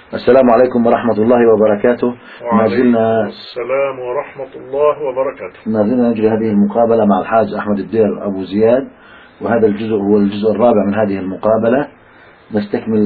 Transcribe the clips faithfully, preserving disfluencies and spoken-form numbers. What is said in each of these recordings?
السلام عليكم ورحمة الله وبركاته. ما زلنا السلام ورحمة الله وبركاته. ما زلنا نجري هذه المقابلة مع الحاج أحمد الدير أبو زياد، وهذا الجزء هو الجزء الرابع من هذه المقابلة. نستكمل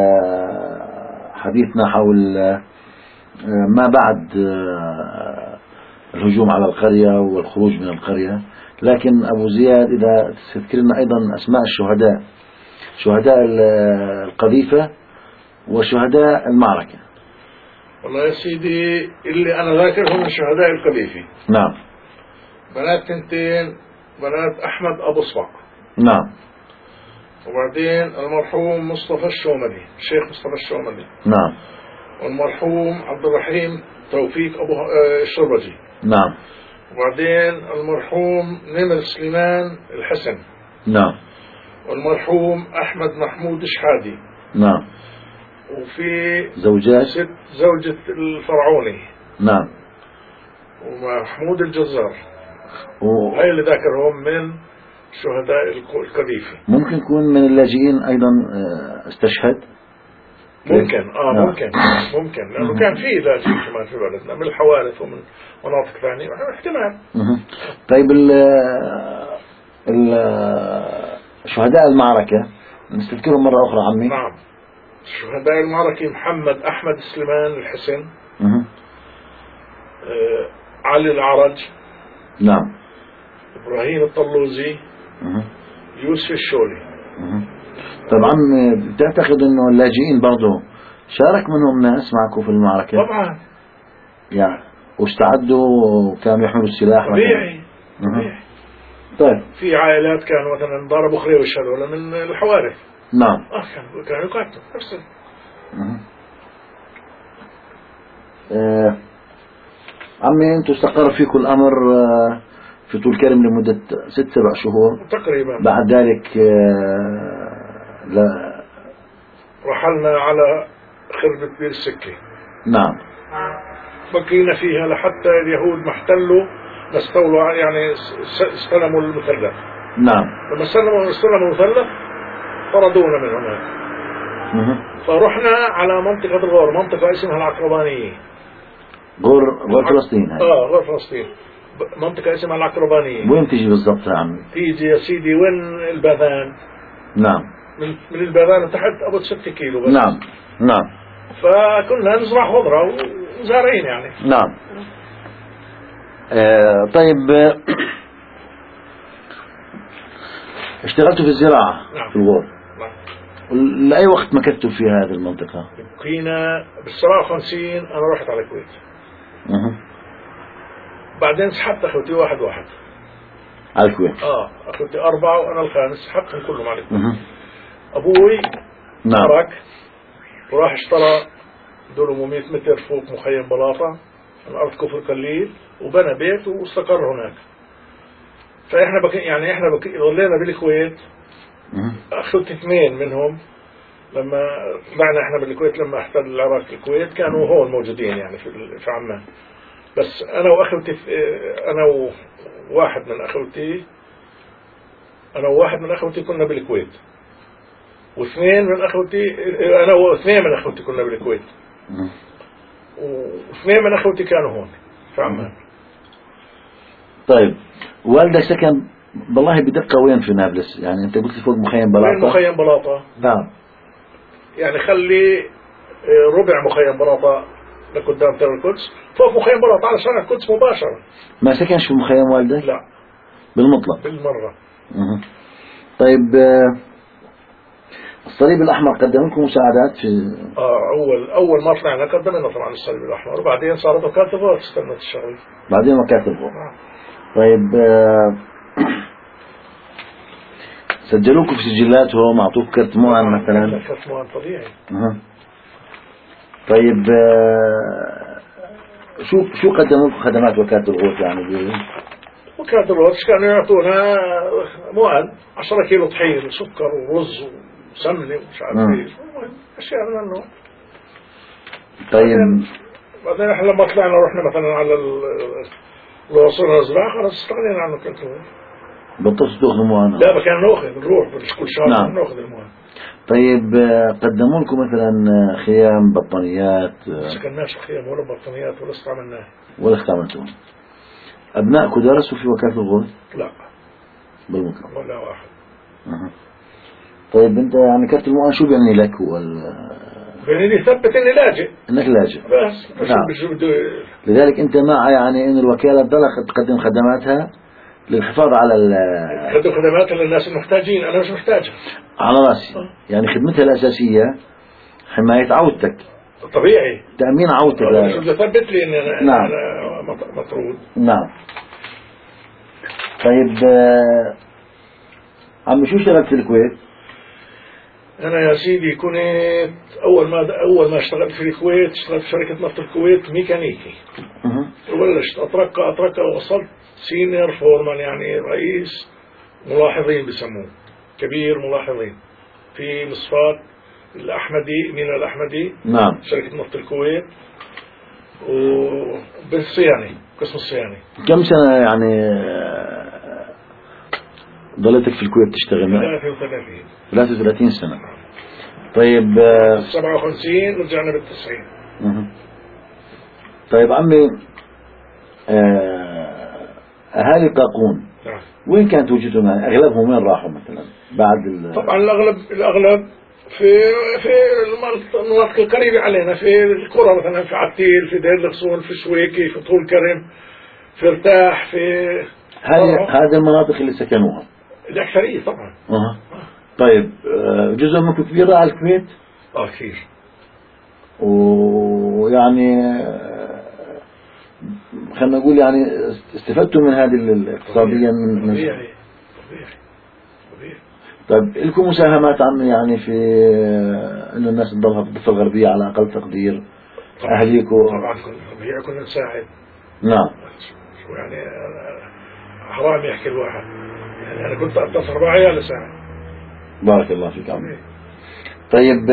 حديثنا حول ما بعد الهجوم على القرية والخروج من القرية. لكن أبو زياد إذا تذكرنا أيضا أسماء الشهداء، شهداء القذيفة وشهداء المعركة. والله يا سيدي اللي أنا ذاكرهم من شهداء القذيفة نعم بنات تنتين، بنات أحمد أبو صبع نعم، وبعدين المرحوم مصطفى الشوملي، الشيخ مصطفى الشوملي نعم، والمرحوم عبد الرحيم توفيق أبو الشربجي نعم، وبعدين المرحوم نمر سليمان الحسن، نعم، والمرحوم أحمد محمود شحادي، نعم، وفي زوجات ست زوجة الفرعوني، نعم، ومحمود الجزار. و... هاي اللي ذاكرهم من شهداء القذيفة. ممكن يكون من اللاجئين أيضا استشهد؟ ممكن اه نعم. ممكن ممكن لأنه كان في لاجئين كمان في بلدنا من الحوارث ومن مناطق ثانية، احتمال. طيب ال ال شهداء المعركة نستذكرهم مرة أخرى عمي. نعم، شهداء المعركة محمد أحمد سليمان الحسن، آه علي العرج، نعم، إبراهيم الطلوزي، مه. يوسف الشولي. مه. طبعا تعتقد أنه اللاجئين برضو شارك منهم ناس معكم في المعركة؟ طبعا يعني واستعدوا وكانوا يحملوا السلاح طبيعي طبيعي. طيب في عائلات كانوا مثلا ضربوا خريوش هذول من الحوارث. نعم اه كانوا كانوا يقاتلوا نفس آه. عمي انتوا استقر فيكم الامر آه في طول كرم لمدة ست سبع شهور تقريبا. بعد ذلك آه لا رحلنا على خربة بير السكة. نعم، بقينا فيها لحتى اليهود ما احتلوا استولوا، يعني استلموا المثلث. نعم، لما استلموا استلموا المثلث طردونا من هناك. فرحنا على منطقة الغور، منطقة اسمها العقربانية. غور غور فلسطين هاي. اه غور فلسطين، منطقة اسمها العقربانية. وين تيجي بالضبط يا عمي؟ تيجي يا سيدي وين الباذان. نعم، من من الباذان تحت ابو ستة كيلو بس. نعم نعم. فكنا نزرع خضرة وزارعين يعني. نعم. آه طيب آه اشتغلتوا في الزراعة. نعم. في الغور. نعم. لأي وقت مكثتوا في هذه المنطقة؟ بقينا بالسبعة وخمسين أنا رحت على الكويت. أه. بعدين سحبت أخوتي واحد واحد على الكويت. آه أخوتي أربعة وأنا الخامس، سحبتهم كلهم على الكويت. أه. أبوي نعم. ترك وراح اشترى دول مئة متر فوق مخيم بلاطة من أرض كفر قليل وبنى بيت واستقر هناك. فإحنا بقي يعني إحنا بقي ظلينا بالكويت. أه. أخوتي اثنين منهم لما طلعنا إحنا بالكويت، لما احتل العراق الكويت كانوا هون موجودين يعني في في عمان. بس أنا وأخوتي، أنا وواحد من أخوتي أنا وواحد من أخوتي كنا بالكويت، واثنين من أخوتي أنا واثنين من أخوتي كنا بالكويت، واثنين من أخوتي كانوا هون في عمان. طيب والدك سكن والله بدقة وين في نابلس؟ يعني أنت قلت فوق مخيم بلاطة. وين مخيم بلاطة؟ نعم. يعني خلي ربع مخيم بلاطة لقدام تل القدس، فوق مخيم بلاطة على شارع القدس مباشرة. ما سكنش في مخيم والدك؟ لا بالمطلق. بالمرة. أه. طيب الصليب الأحمر قدم لكم مساعدات في آه أول أول ما طلعنا قدمنا طبعا الصليب الأحمر، وبعدين صارت وكالة الغوث استلمت الشغل. بعدين وكالة الغوث. طيب آه سجلوكم في سجلاتهم، أعطوك كرت مؤن مثلا؟ كرت مؤن طبيعي. أه. طيب آه شو شو قدموا لكم خدمات وكالة الغوث يعني؟ وكالة الغوث كانوا يعطونا مؤن عشرة كيلو طحين وسكر ورز وسمنة ومش عارف ايش اشياء من النوع. طيب بعدين احنا لما طلعنا رحنا مثلا على لو وصلنا الزراعة خلاص استغنينا عنه كنت. بطلت تاخذوا مؤن؟ لا كان ناخذ نروح كل شهر. نعم. ناخذ المؤن. طيب قدموا لكم مثلا خيام بطانيات؟ ما كناش خيام ولا بطانيات ولا استعملناها ولا استعملتوها. أبنائكم درسوا في وكالة الغوث؟ لا بالمكان ولا واحد. أه. طيب أنت يعني كرت المؤن شو بيعني لك؟ وال يعني يثبت إني لاجئ، إنك لاجئ بس. نعم. لذلك أنت مع يعني إن الوكالة تضل تقدم خدماتها للحفاظ على ال تقدم خدماتها للناس المحتاجين، أنا مش محتاجها. على رأسي. يعني خدمتها الأساسية حماية عودتك، طبيعي، تأمين عودتك. شو بدي أثبت لي إني أنا, نعم. أنا مطرود. نعم. طيب عمي شو اشتغلت في الكويت؟ أنا يا سيدي كنت أول ما أول ما اشتغلت في الكويت اشتغلت في شركة نفط الكويت ميكانيكي. وبلشت أترقى أترقى ووصلت سينيور فورمان، يعني رئيس ملاحظين بسموه، كبير ملاحظين في مصفاة الأحمدي، من الأحمدي. نعم. شركة نفط الكويت، وبالصيانة، قسم الصيانة. كم سنة يعني ضليتك في الكويت تشتغل؟ ثلاثة وثلاثين. ثلاثة وثلاثين سنة. طيب سبعة وخمسين ورجعنا بالتسعين. طيب عمي، أهالي قاقون نعم. وين كانت وجودهم؟ أغلبهم وين راحوا مثلا بعد ال... طبعا الأغلب الأغلب في في المناطق القريبة علينا، في القرى مثلا، في عتيل، في دير الغصون، في شويكي، في طول كرم، في ارتاح، في هذه هذه المناطق اللي سكنوها الأكثرية طبعا. أه. طيب جزء منكم كبير على الكويت؟ اه كثير. ويعني خلينا نقول يعني استفدتوا من هذه الاقتصاديا من طبيعي طبيعي طبيعي. طيب لكم مساهمات عم يعني في انه الناس تضلها في الضفة الغربية على اقل تقدير؟ اهليكم طبعا كنا كنا نساعد. نعم. شو يعني حرام يحكي الواحد، يعني انا كنت اتصل بعيال اساعد. بارك الله فيك عمي. طيب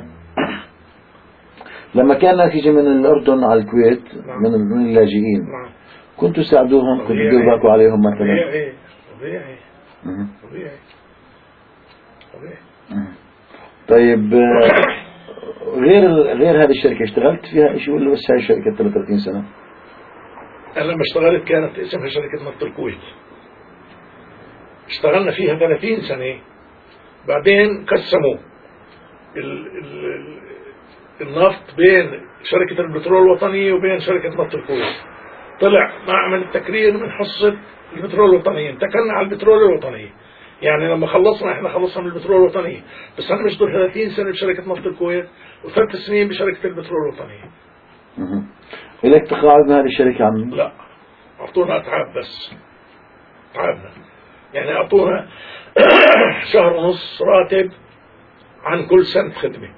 لما كان لك يجي من الأردن على الكويت، نعم. من من اللاجئين، نعم. كنتوا تساعدوهم؟ كنتوا تديروا بالكم عليهم مثلا؟ طبيعي طبيعي طبيعي طبيعي. طيب غير غير هذه الشركة اشتغلت فيها شيء ولا بس هاي الشركة ثلاثة وثلاثين سنة؟ أنا لما اشتغلت كانت اسمها شركة نفط الكويت، اشتغلنا فيها ثلاثين سنة. بعدين قسموا ال ال النفط بين شركة البترول الوطنية وبين شركة نفط الكويت. طلع معمل التكرير من حصة البترول الوطنية، انتقلنا على البترول الوطنية. يعني لما خلصنا احنا خلصنا من البترول الوطنية، بس انا بشتغل ثلاثين سنة بشركة نفط الكويت وثلاث سنين بشركة البترول الوطنية. اها. إليك تقاعد من هذه الشركة عمي؟ لا، اعطونا اتعاب بس، تعبنا يعني اعطونا شهر ونص راتب عن كل سنة خدمة.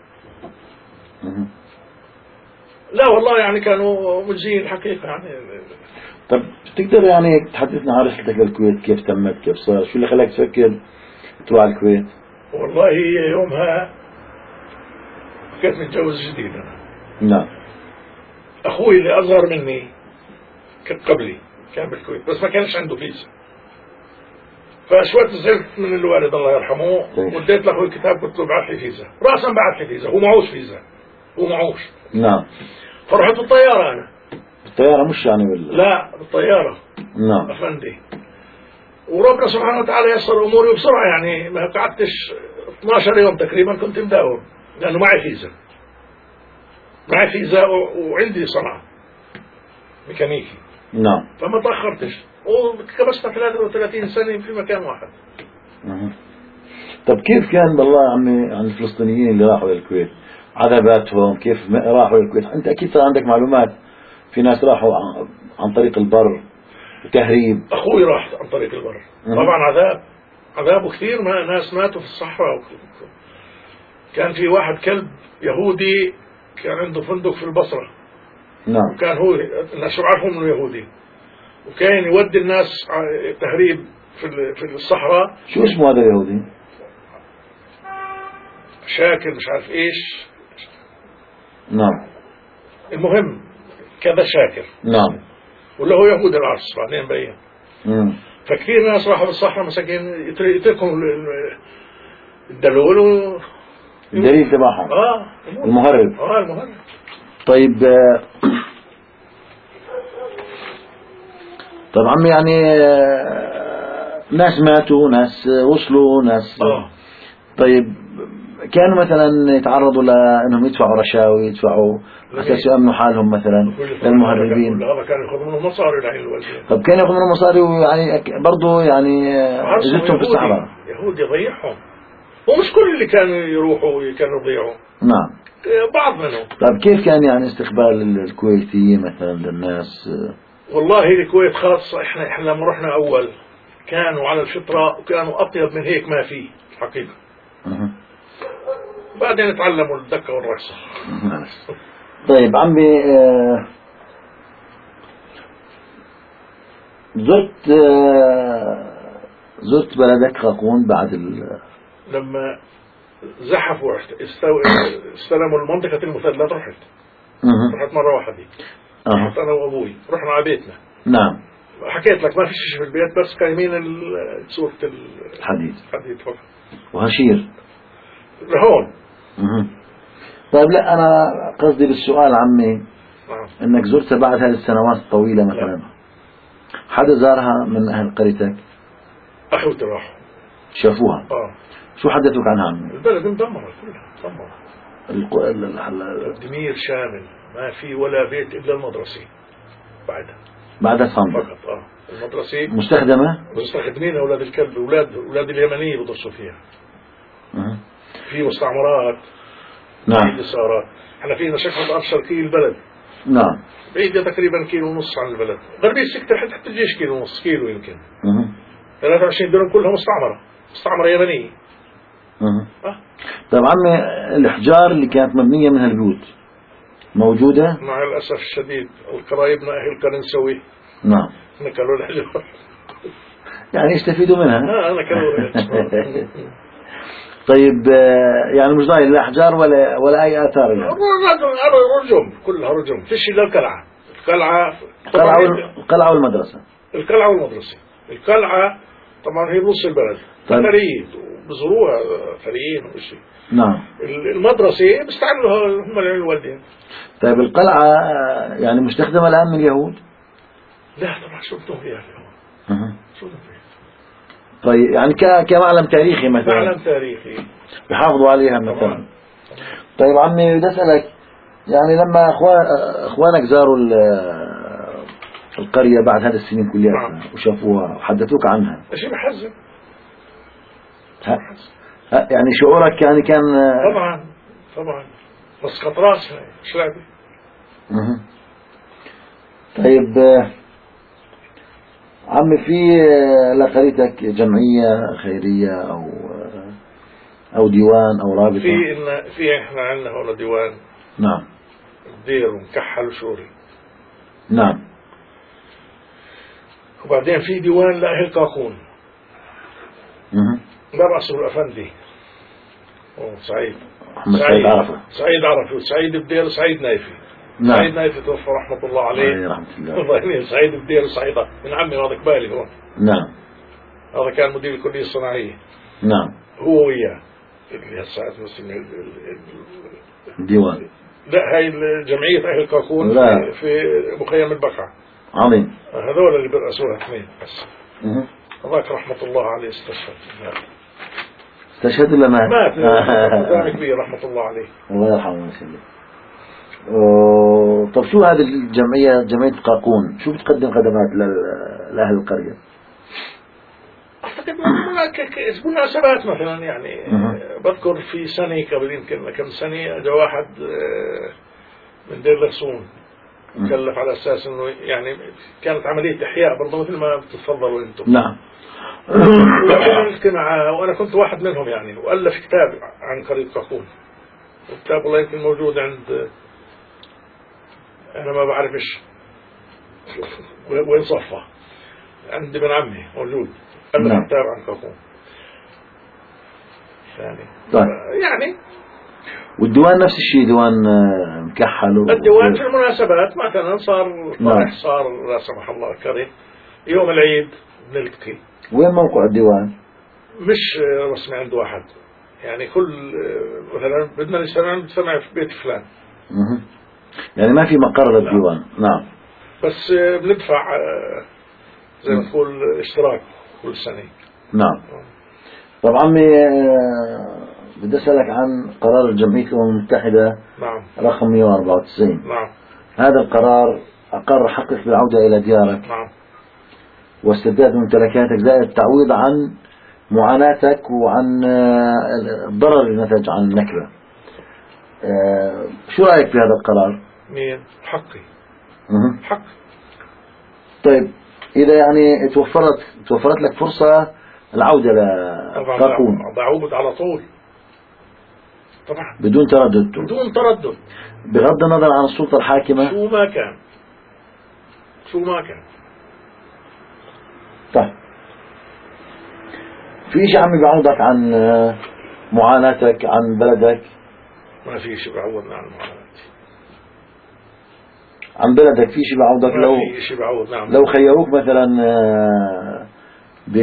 لا والله يعني كانوا مجزيين الحقيقة يعني. طب تقدر يعني تحدثنا عن رحلتك للكويت، كيف تمت، كيف صار، شو اللي خلاك تفكر تروح على الكويت؟ والله يومها كنت متجوز جديد أنا. نعم. أخوي اللي أصغر مني كان قبلي كان بالكويت بس ما كانش عنده فيزا، فشويت زعلت من الوالد الله يرحمه وديت له الكتاب قلت له ابعث لي فيزا، راسا بعث لي فيزا، هو معوش فيزا، هو معوش. نعم. فرحت بالطيارة أنا. بالطيارة مش يعني بال... لا بالطيارة. نعم. أفندي. وربنا سبحانه وتعالى يسر أموري بسرعة، يعني ما قعدتش اثناشر يوم تقريبا كنت مداوم لأنه معي فيزا. معي فيزا وعندي صنعة ميكانيكي. نعم. فما تأخرتش وكبست ثلاثة وثلاثين سنة في مكان واحد. أه. طب كيف كان بالله عمي عن الفلسطينيين اللي راحوا للكويت؟ عذاباتهم كيف راحوا للكويت؟ أنت أكيد صار عندك معلومات، في ناس راحوا عن طريق البر تهريب. أخوي راح عن طريق البر. أه. طبعا عذاب، عذابه كثير، ما ناس ماتوا في الصحراء. كان في واحد كلب يهودي كان عنده فندق في البصرة. نعم. وكان هو الناس شو عارفهم انه يهودي، وكان يودي الناس تهريب في في الصحراء. شو اسمه هذا اليهودي؟ شاكر مش عارف ايش. نعم. المهم كذا شاكر. نعم. ولا هو يهودي العرس بعدين بين. امم. فكثير ناس راحوا بالصحراء مساكين يتركهم الدلول و... الدليل تبعهم اه المهرب. اه المهرب. طيب آه، طب عمي يعني آه، ناس ماتوا، ناس وصلوا، ناس اه طيب كانوا مثلا يتعرضوا لانهم يدفعوا رشاوي، يدفعوا اساس يامنوا حالهم مثلا للمهربين؟ هذا كان ياخذ منهم مصاري لعين الوالدين. طب كانوا ياخذوا منهم مصاري ويعني برضه يعني جزتهم في الصحراء. يهودي يضيعهم، ومش كل اللي كانوا يروحوا كانوا يضيعوا. نعم بعض منهم. طيب كيف كان يعني استقبال الكويتيين مثلا للناس؟ والله الكويت خاصة احنا احنا لما رحنا اول كانوا على الفطرة وكانوا اطيب من هيك ما في الحقيقة. أه. بعدين تعلموا الدكة والرقصة. طيب عمي آه زرت آه زرت بلدك خاقون بعد ال... لما زحفوا استو... استلموا المنطقة المثلث رحت أه. رحت مرة واحدة. أه. رحت أنا وأبوي رحنا على بيتنا. نعم حكيت لك ما في شيء في البيت بس كايمين صورة الحديد الحديد فقط وهشير لهون. أه. طيب لا أنا قصدي بالسؤال عمي نعم. أنك زرتها بعد هذه السنوات الطويلة مثلا لا. حدا زارها من أهل قريتك؟ أخوتي راحوا شافوها. آه. شو حدثوك عنها عمي؟ البلد مدمرة كلها مدمرة. الق... ال... ال... الدمير شامل، ما في ولا بيت إلا المدرسة بعدها بعدها صامدة فقط. آه المدرسة مستخدمة. مستخدمين أولاد الكلب، أولاد أولاد اليمنية بدرسوا فيها. أه. في مستعمرات. نعم. في السارات. احنا فينا شكل أرض شرقي البلد. نعم. بعيدة تقريبا كيلو ونص عن البلد. غربية السكتة حتى تجيش كيلو ونص كيلو يمكن. أه. ثلاثة وعشرين دولار كلها مستعمرة، مستعمرة يمنية. أه. أه. طيب عمي الأحجار اللي كانت مبنية من هالبيوت موجودة؟ مع الأسف الشديد القرايبنا أهل قرنسوي نعم نكلوا الحجر. يعني يستفيدوا منها. اه نكلوا الحجر. طيب يعني مش ضايل لا أحجار ولا ولا أي آثار يعني. رجم كلها رجم، فيش إلا القلعة. القلعة القلعة القلعة والمدرسة. القلعة والمدرسة. القلعة طبعا هي بنص البلد. طيب. أثريين بزروها أثريين وشيء. نعم. المدرسة بيستعملوها هم الوالدين. طيب القلعة يعني مستخدمة الآن من اليهود؟ لا طبعا شو بدهم فيها اليهود. أه. شو بدهم فيها. طيب يعني كمعلم تاريخي مثلا. معلم تاريخي. بحافظوا عليها مثلا. طبعا. طيب عمي بدي أسألك يعني لما أخوان أخوانك زاروا القرية بعد هذه السنين كلها نعم. وشافوها وحدثوك عنها. شيء بحزن. يعني شعورك يعني كان طبعا طبعا مسقط راسها ايش لعبه. طيب عمي في لقريتك جمعية خيرية أو أو ديوان أو رابطة؟ في إن في إحنا عندنا هون ديوان. نعم. دير ومكحل وشوري. نعم. وبعدين في ديوان لأهل قاقون. اها. برأسه الأفندي. أوه سعيد. محمد سعيد عرفة. سعيد عرفة وسعيد بدير وسعيد نايفي. نعم. سعيد نايفي توفى رحمة الله عليه. عليه رحمة الله. الله يهنيه. سعيد بدير وسعيد من عمي هذا قبالي هون. نعم. هذا كان مدير الكلية الصناعية. نعم. هو وياه. اللي هالساعات مسلم الديوان. لا هاي جمعية أهل قاقون لا. في مخيم البقعة. عظيم. هذول اللي برأسوها اثنين بس. اها. هذاك رحمة الله عليه استشهد. استشهد ولا مات؟ مات. مات كبير رحمة الله عليه. الله يرحمه ويسلمه. طب شو هذه الجمعية جمعية قاقون شو بتقدم خدمات لأهل القرية؟ أعتقد مناسبات مثلا يعني. بذكر في سنة قبل يمكن كم سنة جاء واحد من دير لسون كلف على أساس إنه يعني كانت عملية إحياء برضه مثل ما بتتفضلوا أنتم. نعم. وأنا كنت واحد منهم يعني وألف كتاب عن قرية قاقون. الكتاب والله يمكن موجود عند أنا ما بعرفش وين صفة عند ابن عمي موجود. ألف نعم. كتاب عن قاقون يعني. طيب. يعني والديوان نفس الشيء ديوان مكحل. الديوان في المناسبات مثلا صار نعم. فرح صار لا سمح الله كريم يوم العيد بنلتقي. وين موقع الديوان؟ مش رسمي عند واحد يعني كل مثلا بدنا نجتمع نجتمع في بيت فلان. مه. يعني ما في مقر للديوان. نعم. بس بندفع زي ما تقول اشتراك كل سنة. نعم. طب عمي بدي أسألك عن قرار الجمعية الأمم المتحدة نعم. رقم مئة وأربعة وتسعين. نعم. هذا القرار أقر حقك بالعودة إلى ديارك. نعم. واسترداد ممتلكاتك زائد التعويض عن معاناتك وعن الضرر اللي نتج عن النكبة. شو رأيك في هذا القرار؟ مين؟ حقي. مه. حق. طيب إذا يعني توفرت توفرت لك فرصة العودة لقاقون بعود على طول طبعا بدون تردد بدون تردد بغض النظر عن السلطة الحاكمة شو ما كان شو ما كان. طيب في شيء عم بيعوضك عن معاناتك عن بلدك؟ ما في شيء بيعوضنا عن معاناتي عن بلدك. في شيء بيعوضك لو في شيء بعوض. نعم. لو خيروك مثلا ب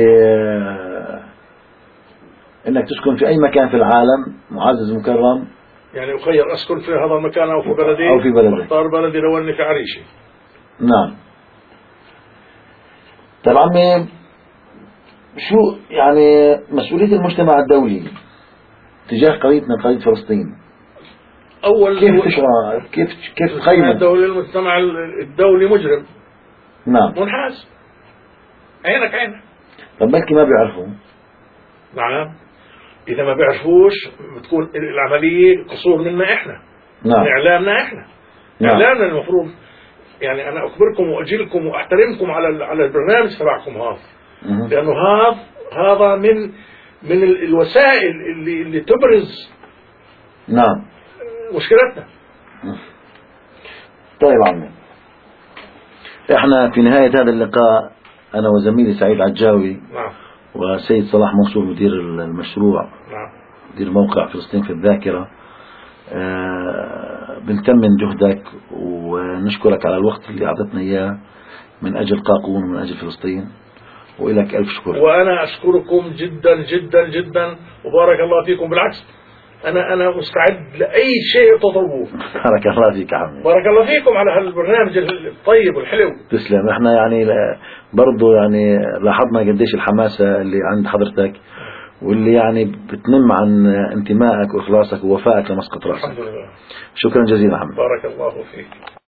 انك تسكن في اي مكان في العالم معزز مكرم، يعني أخير أسكن في هذا المكان أو في بلدي أو في بلدي اختار بلدي لو أني في عريشي. نعم. طيب عمي شو يعني مسؤولية المجتمع الدولي تجاه قضيتنا قضية فلسطين؟ أول كيف تشرح كيف كيف تقيم الدولي؟ المجتمع الدولي مجرم. نعم. منحاز. عينك عينك. طب بلكي ما بيعرفوا. نعم. إذا ما بيعرفوش بتكون العملية قصور منا إحنا. نعم. من إعلامنا إحنا. نعم. إعلامنا المفروض يعني أنا أخبركم وأجيلكم وأحترمكم على على البرنامج تبعكم هذا، لأنه هذا هذا من من الوسائل اللي اللي تبرز نعم مشكلتنا. طيب عمي احنا في نهاية هذا اللقاء أنا وزميلي سعيد عجاوي نعم. وسيد صلاح منصور مدير المشروع نعم. مدير موقع فلسطين في الذاكرة أه بنتمن جهدك ونشكرك على الوقت اللي أعطتنا إياه من أجل قاقون ومن أجل فلسطين، وإلك ألف شكر. وأنا أشكركم جدا جدا جدا وبارك الله فيكم. بالعكس أنا أنا مستعد لأي شيء تطلبوه. بارك الله فيك يا عمي. بارك الله فيكم على هالبرنامج الطيب والحلو. تسلم. احنا يعني برضو يعني لاحظنا قديش الحماسة اللي عند حضرتك واللي يعني بتنم عن انتمائك وإخلاصك ووفائك لمسقط رأسك. الحمد لله. شكرا جزيلا عمي. بارك الله فيك.